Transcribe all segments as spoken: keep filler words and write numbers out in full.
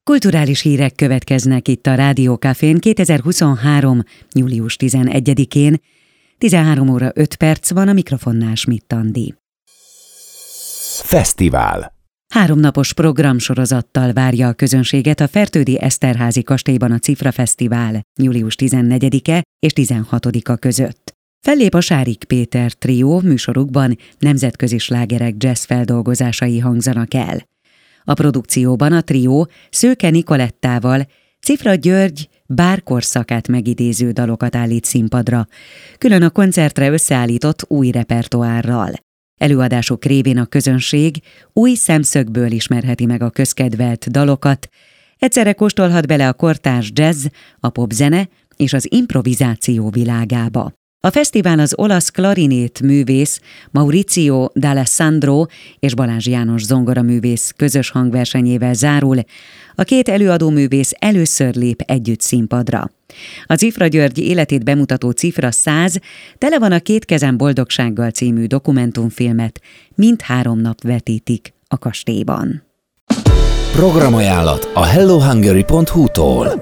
Kulturális hírek következnek itt a Rádió Cafén kétezer-huszonhárom. július tizenegyedikén. tizenhárom óra öt perc van, a mikrofonnál Schmidt Andi. Fesztivál. Háromnapos programsorozattal várja a közönséget a Fertődi Eszterházy kastélyban a Cifra Fesztivál július tizennegyedike és tizenhatodika között. Fellép a Sárik Péter trió, műsorukban nemzetközi slágerek jazz feldolgozásai hangzanak el. A produkcióban a trió Szőke Nikolettával Cifra György bárkorszakát megidéző dalokat állít színpadra, külön a koncertre összeállított új repertoárral. Előadások révén a közönség új szemszögből ismerheti meg a közkedvelt dalokat, egyszerre kóstolhat bele a kortárs jazz, a popzene és az improvizáció világába. A fesztivál az olasz klarinét művész Maurizio D'Alessandro és Balázs János zongoraművész közös hangversenyével zárul. A két előadó művész először lép együtt színpadra. A Cifra György életét bemutató Cifra száz tele van a Két kezem boldogsággal című dokumentumfilmet, mindhárom nap vetítik a kastélyban. Programajánlat a hello hungary pont hu-tól.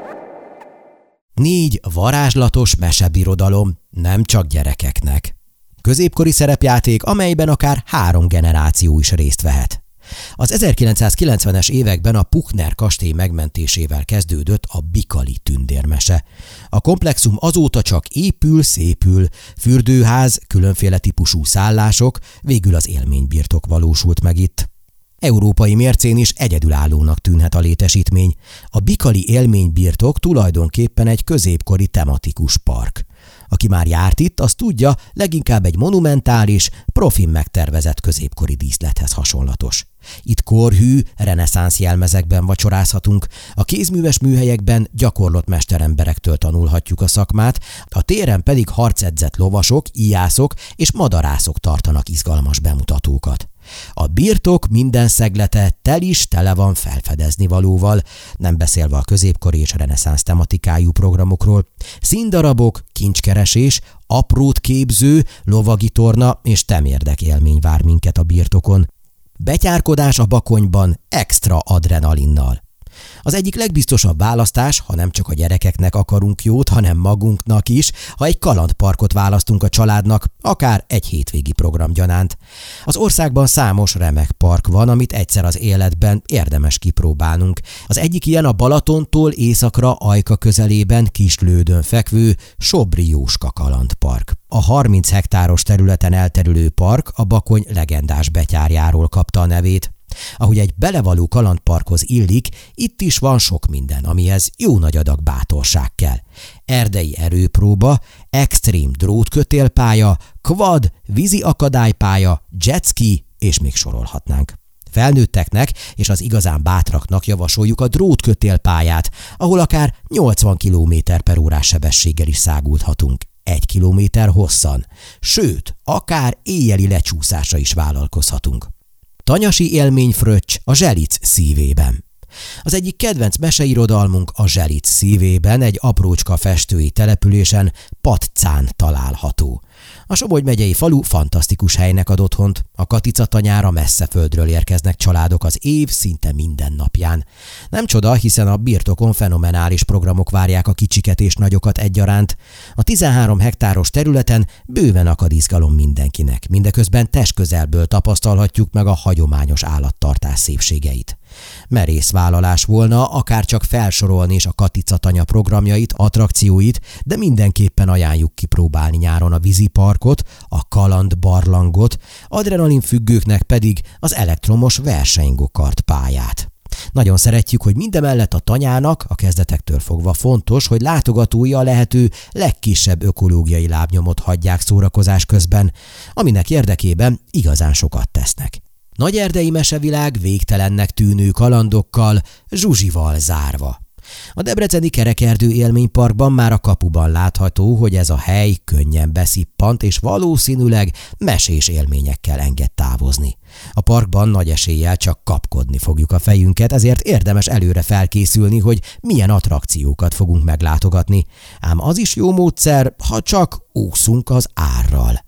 Négy varázslatos mesebirodalom, nem csak gyerekeknek. Középkori szerepjáték, amelyben akár három generáció is részt vehet. Az ezerkilencszázkilencvenes években a Puchner kastély megmentésével kezdődött a Bikali tündérmese. A komplexum azóta csak épül, szépül, fürdőház, különféle típusú szállások, végül az élménybirtok valósult meg itt. Európai mércén is egyedülállónak tűnhet a létesítmény. A Bikali élménybirtok tulajdonképpen egy középkori tematikus park. Aki már járt itt, az tudja, leginkább egy monumentális, profin megtervezett középkori díszlethez hasonlatos. Itt korhű, reneszánsz jelmezekben vacsorázhatunk, a kézműves műhelyekben gyakorlott mesteremberektől tanulhatjuk a szakmát, a téren pedig harcedzett lovasok, íjászok és madarászok tartanak izgalmas bemutatókat. A birtok minden szeglete tel is tele van felfedezni valóval, nem beszélve a középkori és reneszánsz tematikájú programokról. Színdarabok, kincskeresés, aprót képző, lovagi torna és temérdek élmény vár minket a birtokon. Betyárkodás a Bakonyban extra adrenalinnal. Az egyik legbiztosabb választás, ha nem csak a gyerekeknek akarunk jót, hanem magunknak is, ha egy kalandparkot választunk a családnak, akár egy hétvégi program gyanánt. Az országban számos remek park van, amit egyszer az életben érdemes kipróbálnunk. Az egyik ilyen a Balatontól északra Ajka közelében Kislődön fekvő Sobri Jóska kalandpark. A harminc hektáros területen elterülő park a Bakony legendás betyárjáról kapta a nevét. Ahogy egy belevaló kalandparkhoz illik, itt is van sok minden, amihez jó nagy adag bátorság kell. Erdei erőpróba, extrém drótkötélpálya, quad, vízi akadálypálya, jetski, és még sorolhatnánk. Felnőtteknek és az igazán bátraknak javasoljuk a drótkötélpályát, ahol akár nyolcvan kilométer per órás sebességgel is száguldhatunk. Egy kilométer hosszan, sőt, akár éjjeli lecsúszásra is vállalkozhatunk. Tanyasi élményfröccs a Zselic szívében. Az egyik kedvenc meseirodalmunk a Zselic szívében egy aprócska festői településen, Paccán található. A Somogy megyei falu fantasztikus helynek ad otthont, a Katica tanyára messze földről érkeznek családok az év szinte minden napján. Nem csoda, hiszen a birtokon fenomenális programok várják a kicsiket és nagyokat egyaránt. A tizenhárom hektáros területen bőven akad izgalom mindenkinek, mindeközben testközelből tapasztalhatjuk meg a hagyományos állattartás szépségeit. Merész vállalás volna akár csak felsorolni is a Katica tanya programjait, attrakcióit, de mindenképpen ajánljuk kipróbálni nyáron a víziparkot, a kalandbarlangot, adrenalinfüggőknek pedig az elektromos versenygokart pályát. Nagyon szeretjük, hogy mindemellett a tanyának a kezdetektől fogva fontos, hogy látogatói a lehető legkisebb ökológiai lábnyomot hagyják szórakozás közben, aminek érdekében igazán sokat tesznek. Nagy erdei mesevilág végtelennek tűnő kalandokkal, Zsuzsival zárva. A debreceni Kerekerdő élményparkban már a kapuban látható, hogy ez a hely könnyen beszippant és valószínűleg mesés élményekkel enged távozni. A parkban nagy eséllyel csak kapkodni fogjuk a fejünket, ezért érdemes előre felkészülni, hogy milyen attrakciókat fogunk meglátogatni. Ám az is jó módszer, ha csak úszunk az árral.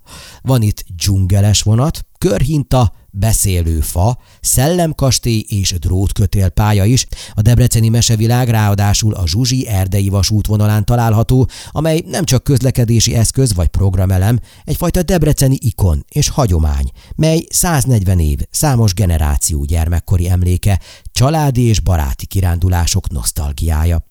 Van itt dzsungeles vonat, körhinta, beszélő fa, szellemkastély és drótkötél pálya is. A debreceni mesevilág ráadásul a Zsuzsi erdei vasútvonalán található, amely nem csak közlekedési eszköz vagy programelem, egyfajta debreceni ikon és hagyomány, mely száznegyven év, számos generáció gyermekkori emléke, családi és baráti kirándulások nosztalgiája.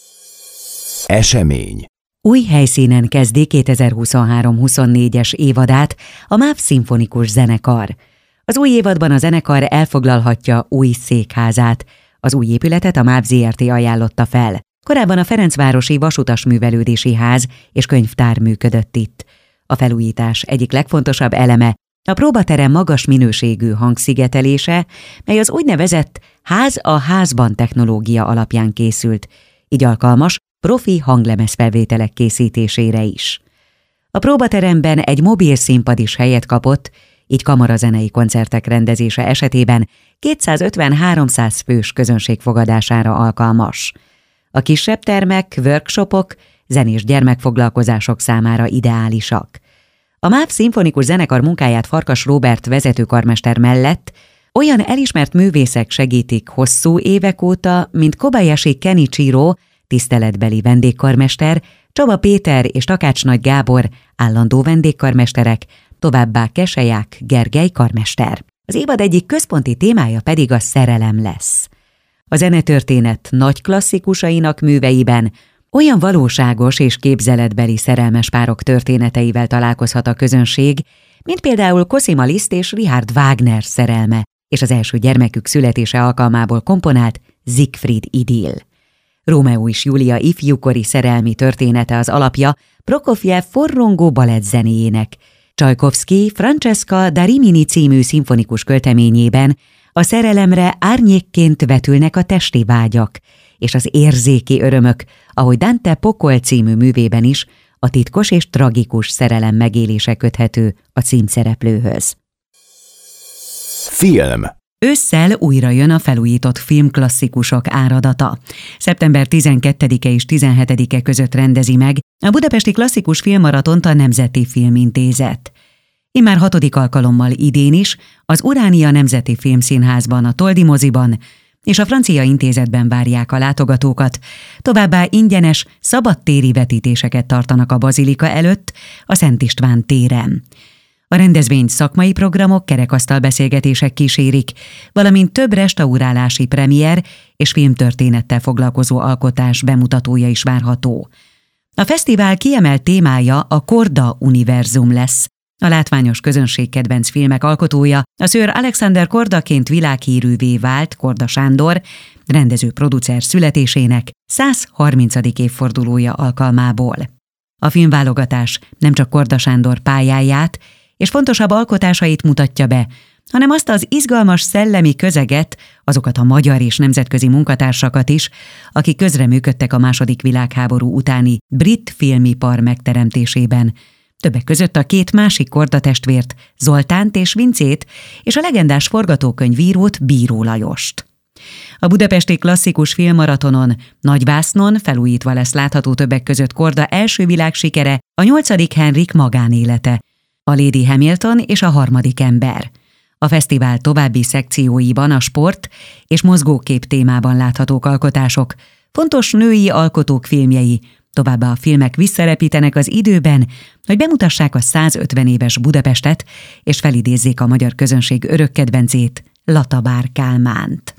Esemény. Új helyszínen kezdi kétezer-huszonhárom huszonnégyes évadát a MÁV Szimfonikus Zenekar. Az új évadban a zenekar elfoglalhatja új székházát. Az új épületet a MÁV zé er té ajánlotta fel. Korábban a Ferencvárosi Vasutas Művelődési Ház és Könyvtár működött itt. A felújítás egyik legfontosabb eleme a próbaterem magas minőségű hangszigetelése, mely az úgynevezett ház a házban technológia alapján készült, így alkalmas profi hanglemezfelvételek készítésére is. A próbateremben egy mobil színpad is helyet kapott, így kamarazenei koncertek rendezése esetében kétszázötven-háromszáz fős közönség fogadására alkalmas. A kisebb termek, workshopok, zenés gyermekfoglalkozások számára ideálisak. A MÁV Szimfonikus Zenekar munkáját Farkas Róbert vezetőkarmester mellett olyan elismert művészek segítik hosszú évek óta, mint Kobayashi Kenichiro, tiszteletbeli vendégkarmester, Csaba Péter és Takács Nagy Gábor, állandó vendégkarmesterek, továbbá Keseják Gergely karmester. Az évad egyik központi témája pedig a szerelem lesz. A zenetörténet nagy klasszikusainak műveiben olyan valóságos és képzeletbeli szerelmes párok történeteivel találkozhat a közönség, mint például Cosima Liszt és Richard Wagner szerelme, és az első gyermekük születése alkalmából komponált Siegfried idill. Rómeó és Júlia ifjúkori szerelmi története az alapja Prokofjev forrongó balettzenéjének. Csajkovszky Francesca da Rimini című szimfonikus költeményében a szerelemre árnyékként vetülnek a testi vágyak, és az érzéki örömök, ahogy Dante Pokol című művében is a titkos és tragikus szerelem megélése köthető a címszereplőhöz. Film. Ősszel újra jön a felújított filmklasszikusok áradata. szeptember tizenkettedike és tizenhetedike között rendezi meg a Budapesti Klasszikus Filmmaratont a Nemzeti Filmintézet. Immár hatodik alkalommal idén is az Uránia Nemzeti Filmszínházban, a Toldi moziban és a Francia Intézetben várják a látogatókat, továbbá ingyenes, szabadtéri vetítéseket tartanak a Bazilika előtt, a Szent István téren. A rendezvényt szakmai programok, kerekasztalbeszélgetések kísérik, valamint több restaurálási premier és filmtörténettel foglalkozó alkotás bemutatója is várható. A fesztivál kiemelt témája a Korda univerzum lesz. A látványos közönség kedvenc filmek alkotója, a Sir Alexander Kordaként világhírűvé vált Korda Sándor, rendező-producer születésének százharmincadik évfordulója alkalmából. A filmválogatás nem csak Korda Sándor pályáját és fontosabb alkotásait mutatja be, hanem azt az izgalmas szellemi közeget, azokat a magyar és nemzetközi munkatársakat is, akik közreműködtek a második világháború utáni brit filmipar megteremtésében, többek között a két másik Korda testvért, Zoltánt és Vincét, és a legendás forgatókönyvírót, Bíró Lajost. A Budapesti Klasszikus Filmmaratonon nagyvásznon felújítva lesz látható többek között Korda első világsikere, a nyolcadik Henrik magánélete, a Lady Hamilton és a harmadik ember. A fesztivál további szekcióiban a sport és mozgókép témában láthatók alkotások, fontos női alkotók filmjei, továbbá a filmek visszarepítenek az időben, hogy bemutassák a százötven éves Budapestet, és felidézzék a magyar közönség örök kedvencét, Latabár Kálmánt.